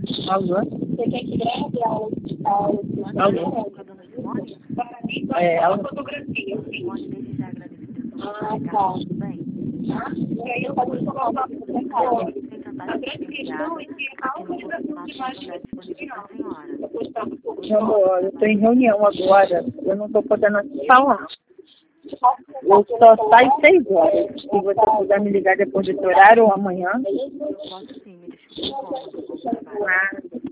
Alô? Você quer que grave a aula? Alô? É, alô? Fotografia, sim. Ah, tá. E aí eu posso colocar a grande questão é que a autorização de imagem é final. Meu amor, eu estou em reunião agora. Eu não estou podendo falar. Eu só saio 6 horas. Se você puder me ligar depois desse horário ou amanhã. Eu posso sim, me desculpe. Ah.